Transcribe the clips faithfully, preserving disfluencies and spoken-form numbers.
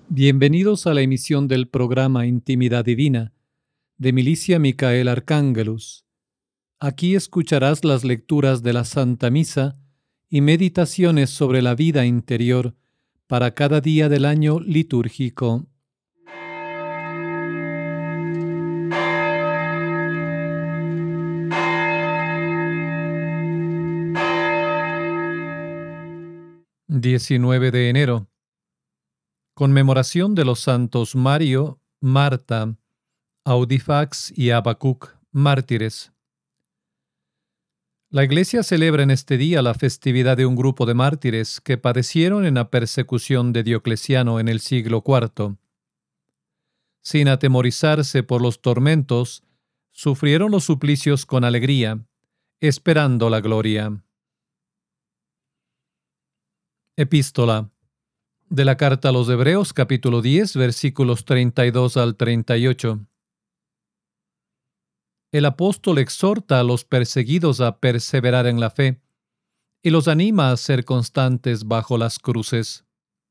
Bienvenidos a la emisión del programa Intimidad Divina de Milicia Micael Arcángelus. Aquí escucharás las lecturas de la Santa Misa y meditaciones sobre la vida interior para cada día del año litúrgico. diecinueve de enero. Conmemoración de los santos Mario, Marta, Audifax y Habacuc, mártires. La Iglesia celebra en este día la festividad de un grupo de mártires que padecieron en la persecución de Diocleciano en el siglo cuarto. Sin atemorizarse por los tormentos, sufrieron los suplicios con alegría, esperando la gloria. Epístola de la Carta a los Hebreos, capítulo diez, versículos treinta y dos al treinta y ocho. El apóstol exhorta a los perseguidos a perseverar en la fe y los anima a ser constantes bajo las cruces.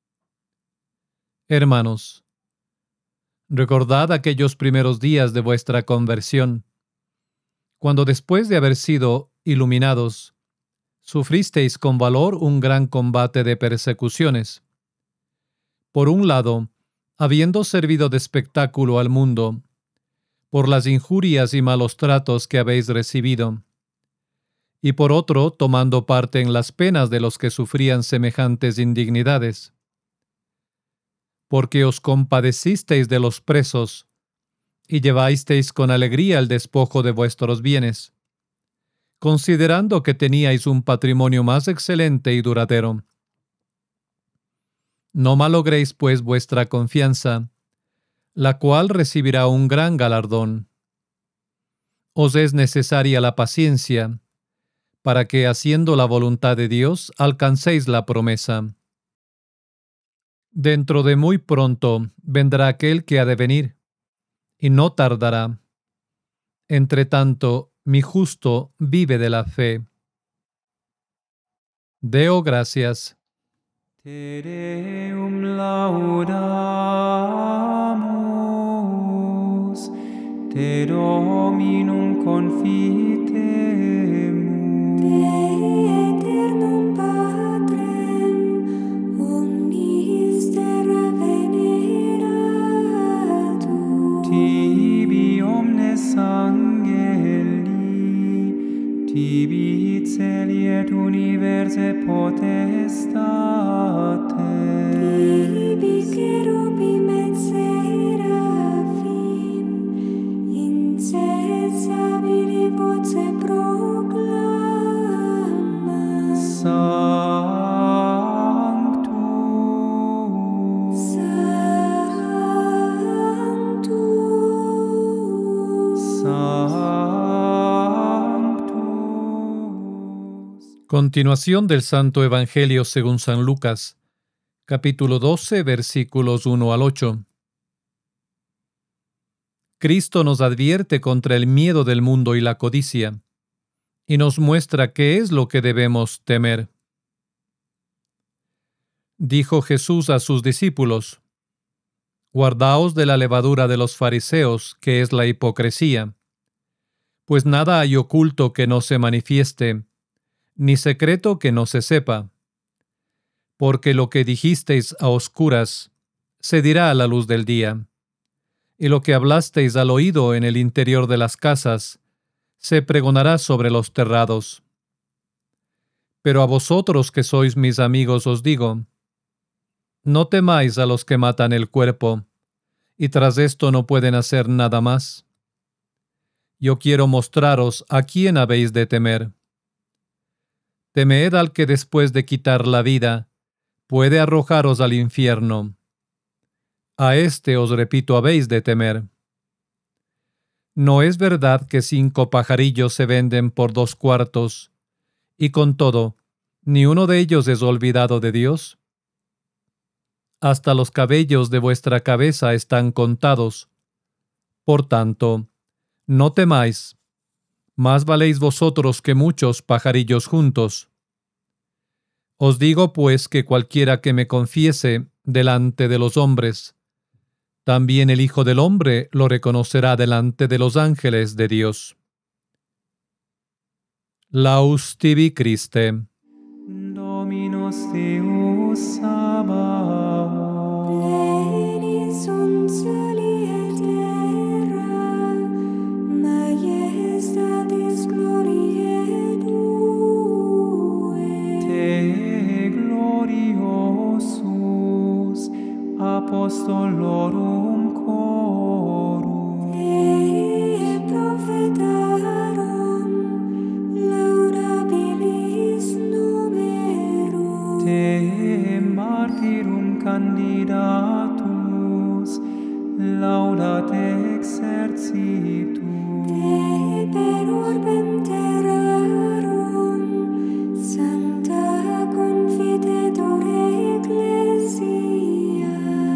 Hermanos, recordad aquellos primeros días de vuestra conversión, cuando después de haber sido iluminados, sufristeis con valor un gran combate de persecuciones. Por un lado, habiendo servido de espectáculo al mundo, por las injurias y malos tratos que habéis recibido, y por otro, tomando parte en las penas de los que sufrían semejantes indignidades, porque os compadecisteis de los presos, y llevasteis con alegría el despojo de vuestros bienes, considerando que teníais un patrimonio más excelente y duradero. No malogréis, pues, vuestra confianza, la cual recibirá un gran galardón. Os es necesaria la paciencia, para que, haciendo la voluntad de Dios, alcancéis la promesa. Dentro de muy pronto vendrá aquel que ha de venir, y no tardará. Entre tanto, mi justo vive de la fe. Deo gracias. Te Deum laudamus, te Dominum confitemus, Te aeternum Patrem, omnis terra veneratur, tibi omnes angeli, tibi celi et universe potestates, tibi cherubim et seraphim, incessabili voce proclama, Sanctus, Sanctus, Sanctus. Continuación del Santo Evangelio según San Lucas, capítulo doce, versículos uno al ocho. Cristo nos advierte contra el miedo del mundo y la codicia, y nos muestra qué es lo que debemos temer. Dijo Jesús a sus discípulos: Guardaos de la levadura de los fariseos, que es la hipocresía, pues nada hay oculto que no se manifieste, ni secreto que no se sepa. Porque lo que dijisteis a oscuras, se dirá a la luz del día, y lo que hablasteis al oído en el interior de las casas, se pregonará sobre los terrados. Pero a vosotros que sois mis amigos os digo, no temáis a los que matan el cuerpo, y tras esto no pueden hacer nada más. Yo quiero mostraros a quién habéis de temer. Temed al que después de quitar la vida, puede arrojaros al infierno. A éste os repito habéis de temer. ¿No es verdad que cinco pajarillos se venden por dos cuartos, y con todo, ni uno de ellos es olvidado de Dios? Hasta los cabellos de vuestra cabeza están contados. Por tanto, no temáis, más valéis vosotros que muchos pajarillos juntos. Os digo pues que cualquiera que me confiese delante de los hombres, también el Hijo del Hombre lo reconocerá delante de los ángeles de Dios. Laus tibi Christe. Dominus Deus Sabaoth. Pleni sunt cieli et terra, majestatis gloriae Tue. Te gloriosus apostolorum chorum. Te prophetarum laudabilis numerum. Te martyrum candidatus laudat exercitum. Te per orbem terrarum sancta confitetur ecclesia.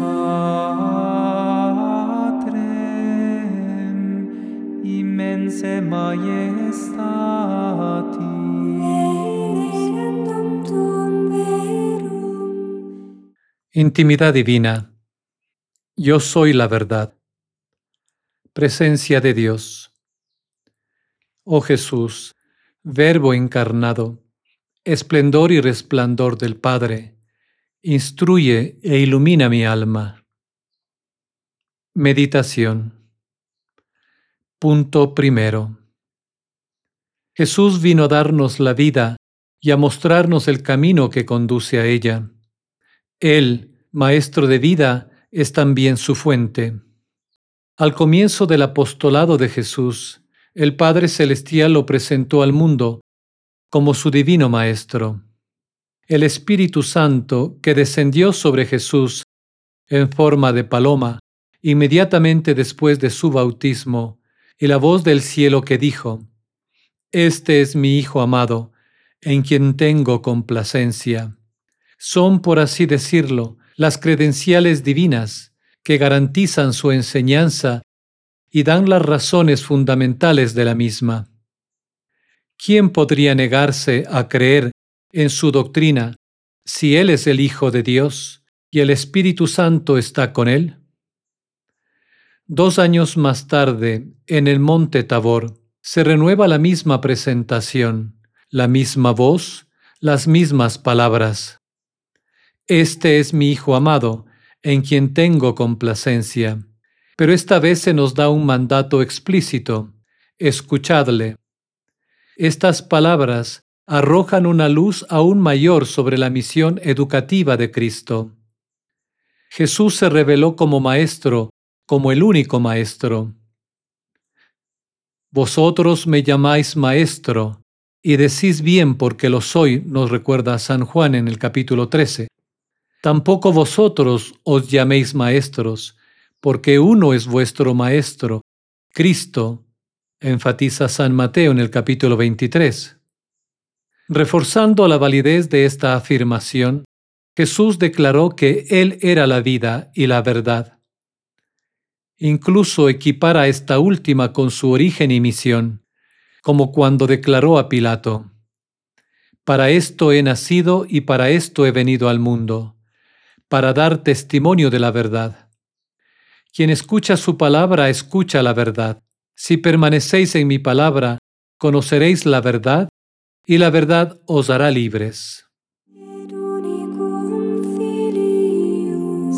Patrem immense majestatis. Regendum tuum verum. Intimidad divina. Yo soy la verdad. Presencia de Dios. Oh Jesús, Verbo encarnado, esplendor y resplandor del Padre, instruye e ilumina mi alma. Meditación. Punto primero. Jesús vino a darnos la vida y a mostrarnos el camino que conduce a ella. Él, Maestro de vida, es también su fuente. Al comienzo del apostolado de Jesús, el Padre Celestial lo presentó al mundo como su divino Maestro. El Espíritu Santo, que descendió sobre Jesús en forma de paloma, inmediatamente después de su bautismo, y la voz del cielo que dijo: Este es mi Hijo amado, en quien tengo complacencia. Son, por así decirlo, las credenciales divinas que garantizan su enseñanza y dan las razones fundamentales de la misma. ¿Quién podría negarse a creer en su doctrina si Él es el Hijo de Dios y el Espíritu Santo está con Él? Dos años más tarde, en el monte Tabor, se renueva la misma presentación, la misma voz, las mismas palabras. Este es mi Hijo amado, en quien tengo complacencia. Pero esta vez se nos da un mandato explícito: escuchadle. Estas palabras arrojan una luz aún mayor sobre la misión educativa de Cristo. Jesús se reveló como Maestro, como el único Maestro. Vosotros me llamáis Maestro, y decís bien porque lo soy, nos recuerda San Juan en el capítulo trece. Tampoco vosotros os llaméis maestros, porque uno es vuestro Maestro, Cristo, enfatiza San Mateo en el capítulo veintitrés. Reforzando la validez de esta afirmación, Jesús declaró que Él era la vida y la verdad. Incluso equipara esta última con su origen y misión, como cuando declaró a Pilato: Para esto he nacido y para esto he venido al mundo, para dar testimonio de la verdad. Quien escucha su palabra, escucha la verdad. Si permanecéis en mi palabra, conoceréis la verdad, y la verdad os hará libres. Et unicum Filium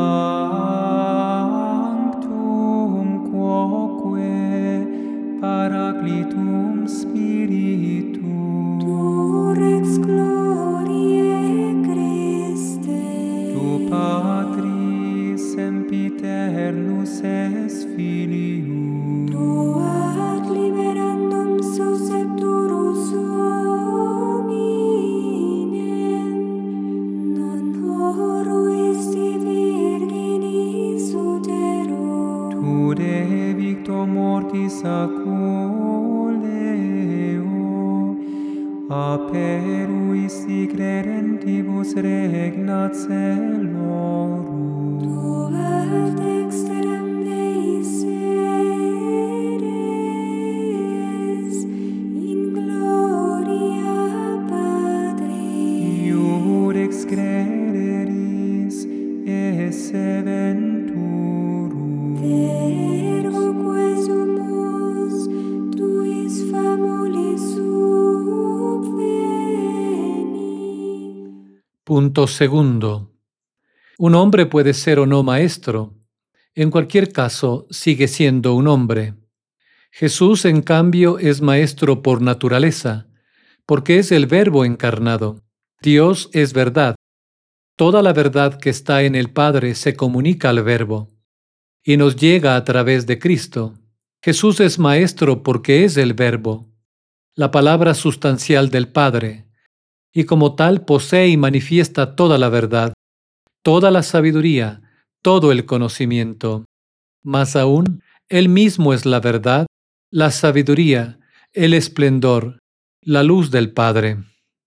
Sanctum quoque Paraclitum Spiritum. Tu rex gloriae Christe. Tu Patris sempiternus es Filium. Tu ad liberandum suscepturus hominem, non horuisti virginis utero. Tu de victo mortis aculeo, aperuisti credentibus regnat celorum. Tu ad dexteram Dei sedes, in gloria Patris. Iurex crederis Punto segundo. Un hombre puede ser o no maestro. En cualquier caso, sigue siendo un hombre. Jesús, en cambio, es maestro por naturaleza, porque es el Verbo encarnado. Dios es verdad. Toda la verdad que está en el Padre se comunica al Verbo y nos llega a través de Cristo. Jesús es maestro porque es el Verbo, la palabra sustancial del Padre, y como tal posee y manifiesta toda la verdad, toda la sabiduría, todo el conocimiento. Más aún, Él mismo es la verdad, la sabiduría, el esplendor, la luz del Padre.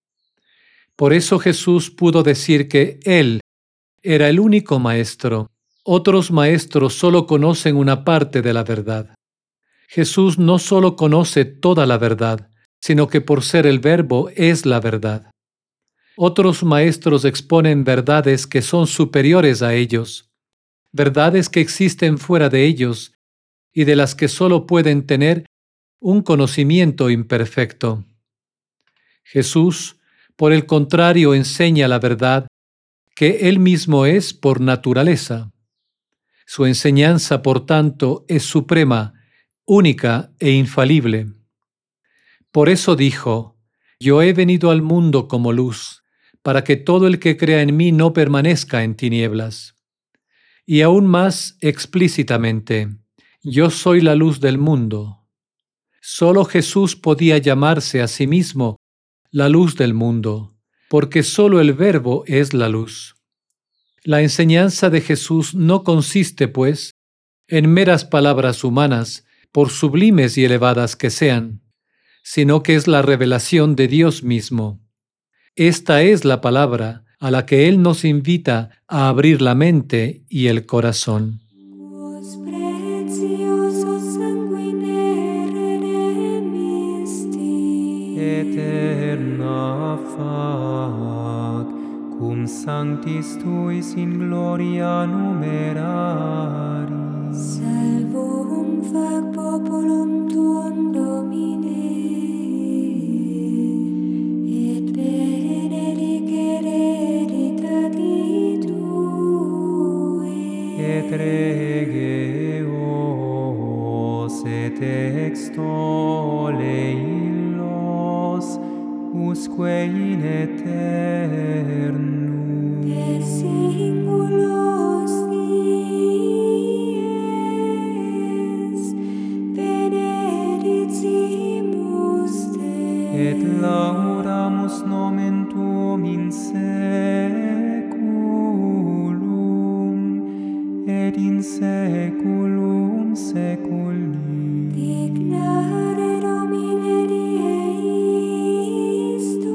Por eso Jesús pudo decir que Él era el único maestro. Otros maestros solo conocen una parte de la verdad. Jesús no solo conoce toda la verdad, sino que por ser el Verbo es la verdad. Otros maestros exponen verdades que son superiores a ellos, verdades que existen fuera de ellos y de las que solo pueden tener un conocimiento imperfecto. Jesús, por el contrario, enseña la verdad que Él mismo es por naturaleza. Su enseñanza, por tanto, es suprema, única e infalible. Por eso dijo: Yo he venido al mundo como luz, para que todo el que crea en mí no permanezca en tinieblas. Y aún más explícitamente: Yo soy la luz del mundo. Solo Jesús podía llamarse a sí mismo la luz del mundo, porque solo el Verbo es la luz. La enseñanza de Jesús no consiste, pues, en meras palabras humanas, por sublimes y elevadas que sean, sino que es la revelación de Dios mismo. Esta es la palabra a la que Él nos invita a abrir la mente y el corazón. Quos precioso sanguine redemisti, Eterna fac, cum sanctis tuis in gloria numeraris. salvum fac populum tuum, Domine, et benedicere hereditati Tue. Et rege os et extole illos, usque in eternum. Per singulos dies, benedicimus Te. Et laudamus nomen tuum in seculum, et in seculum seculi. Dignare Domine die isto,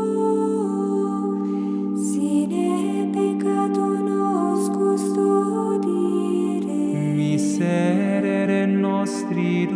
sine peccato nos custodire. Miserere nostri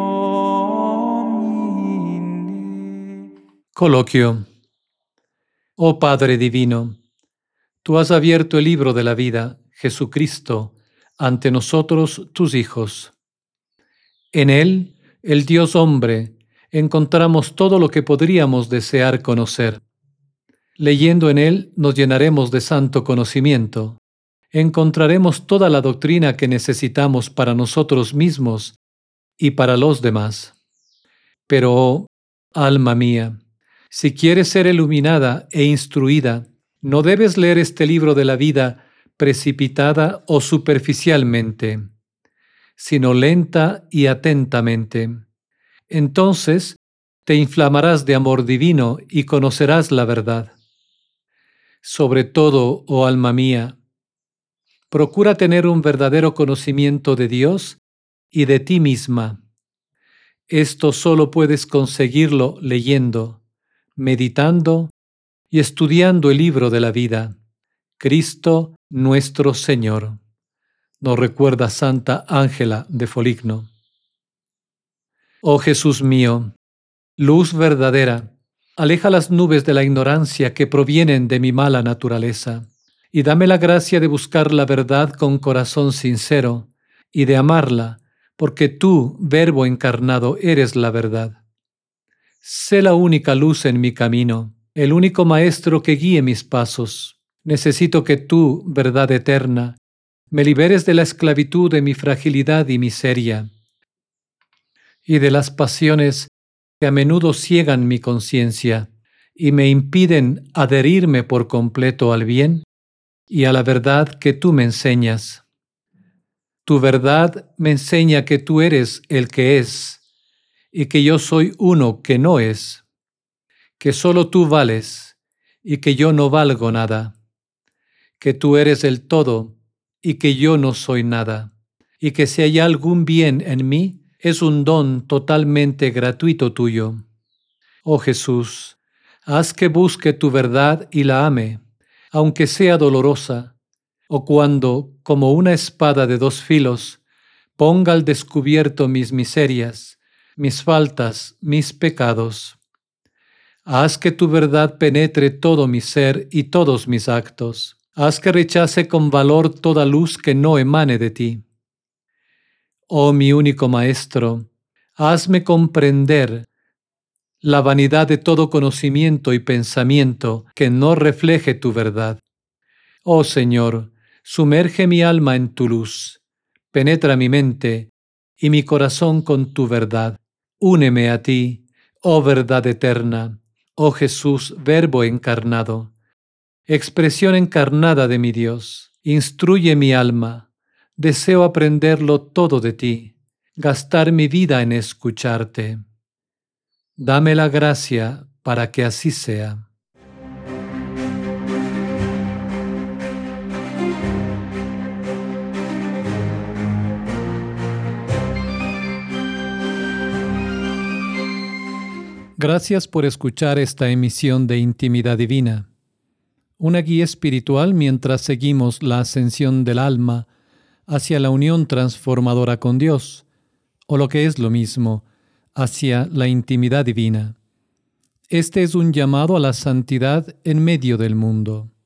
Domine. Coloquio. Oh Padre Divino, tú has abierto el libro de la vida, Jesucristo, ante nosotros, tus hijos. En Él, el Dios hombre, encontramos todo lo que podríamos desear conocer. Leyendo en Él nos llenaremos de santo conocimiento. Encontraremos toda la doctrina que necesitamos para nosotros mismos y para los demás. Pero, oh, alma mía, si quieres ser iluminada e instruida, no debes leer este libro de la vida precipitada o superficialmente, sino lenta y atentamente. Entonces te inflamarás de amor divino y conocerás la verdad. Sobre todo, oh alma mía, procura tener un verdadero conocimiento de Dios y de ti misma. Esto solo puedes conseguirlo leyendo, meditando y estudiando el libro de la vida, Cristo nuestro Señor. Nos recuerda Santa Ángela de Foligno. Oh Jesús mío, luz verdadera, aleja las nubes de la ignorancia que provienen de mi mala naturaleza, y dame la gracia de buscar la verdad con corazón sincero y de amarla, porque tú, Verbo encarnado, eres la verdad. Sé la única luz en mi camino. el único maestro que guíe mis pasos. Necesito que tú, verdad eterna, me liberes de la esclavitud de mi fragilidad y miseria, y de las pasiones que a menudo ciegan mi conciencia y me impiden adherirme por completo al bien y a la verdad que tú me enseñas. Tu verdad me enseña que tú eres el que es y que yo soy uno que no es, que solo tú vales y que yo no valgo nada, que tú eres el todo y que yo no soy nada, y que si hay algún bien en mí, es un don totalmente gratuito tuyo. Oh Jesús, haz que busque tu verdad y la ame, aunque sea dolorosa, o cuando, como una espada de dos filos, ponga al descubierto mis miserias, mis faltas, mis pecados. Haz que tu verdad penetre todo mi ser y todos mis actos. Haz que rechace con valor toda luz que no emane de ti. Oh mi único Maestro, hazme comprender la vanidad de todo conocimiento y pensamiento que no refleje tu verdad. Oh Señor, sumerge mi alma en tu luz, penetra mi mente y mi corazón con tu verdad. Úneme a ti, oh verdad eterna, oh Jesús, Verbo encarnado, expresión encarnada de mi Dios. Instruye mi alma, deseo aprenderlo todo de ti, gastar mi vida en escucharte. Dame la gracia para que así sea. Gracias por escuchar esta emisión de Intimidad Divina, una guía espiritual mientras seguimos la ascensión del alma hacia la unión transformadora con Dios, o lo que es lo mismo, hacia la intimidad divina. Este es un llamado a la santidad en medio del mundo.